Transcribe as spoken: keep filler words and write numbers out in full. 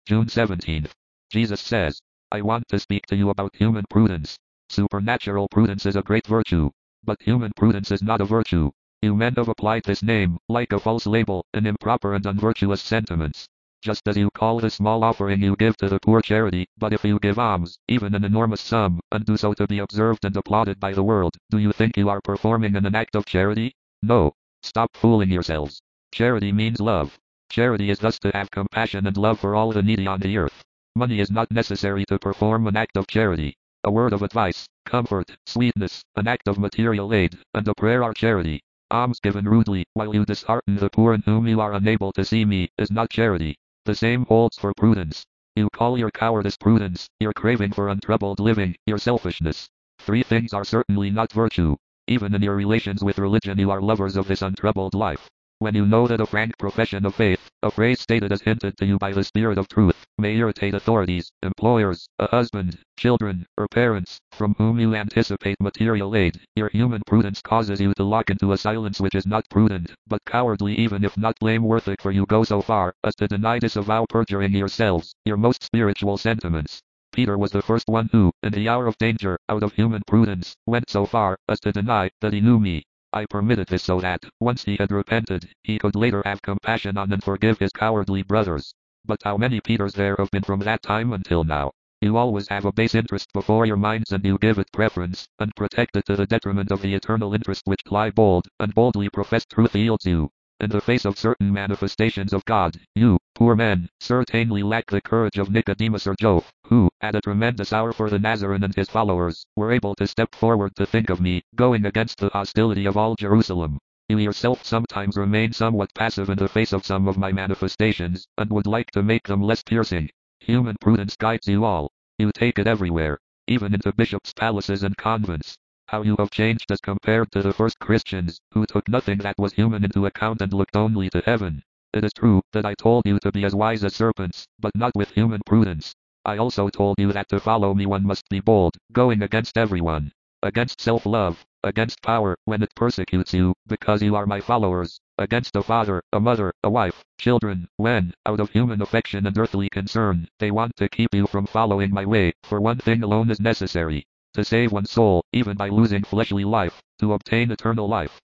June seventeenth. Jesus says, I want to speak to you about human prudence. Supernatural prudence is a great virtue, but human prudence is not a virtue. You men have applied this name, like a false label, in improper and unvirtuous sentiments. Just as you call the small offering you give to the poor charity, but if you give alms, even an enormous sum, and do so to be observed and applauded by the world, do you think you are performing an act of charity? No. Stop fooling yourselves. Charity means love. Charity is thus to have compassion and love for all the needy on the earth. Money is not necessary to perform an act of charity. A word of advice, comfort, sweetness, an act of material aid, and a prayer are charity. Alms given rudely, while you dishearten the poor in whom you are unable to see me, is not charity. The same holds for prudence. You call your cowardice prudence, your craving for untroubled living, your selfishness. Three things are certainly not virtue. Even in your relations with religion you are lovers of this untroubled life. When you know that a frank profession of faith, a phrase stated as hinted to you by the Spirit of truth, may irritate authorities, employers, a husband, children, or parents, from whom you anticipate material aid, your human prudence causes you to lock into a silence which is not prudent, but cowardly, even if not blameworthy, for you go so far as to deny, disavow, perjuring yourselves, your most spiritual sentiments. Peter was the first one who, in the hour of danger, out of human prudence, went so far as to deny that he knew me. I permitted this so that, once he had repented, he could later have compassion on and forgive his cowardly brothers. But how many Peters there have been from that time until now? You always have a base interest before your minds, and you give it preference, and protect it to the detriment of the eternal interest which lie bold, and boldly professed truth yields you. In the face of certain manifestations of God, you, poor men, certainly lack the courage of Nicodemus or Job, who, at a tremendous hour for the Nazarene and his followers, were able to step forward to think of me, going against the hostility of all Jerusalem. You yourself sometimes remain somewhat passive in the face of some of my manifestations, and would like to make them less piercing. Human prudence guides you all. You take it everywhere, even into bishops' palaces and convents. How you have changed as compared to the first Christians, who took nothing that was human into account and looked only to heaven. It is true that I told you to be as wise as serpents, but not with human prudence. I also told you that to follow me one must be bold, going against everyone, against self-love, against power, when it persecutes you, because you are my followers, against a father, a mother, a wife, children, when, out of human affection and earthly concern, they want to keep you from following my way, for one thing alone is necessary. To save one's soul, even by losing fleshly life, to obtain eternal life.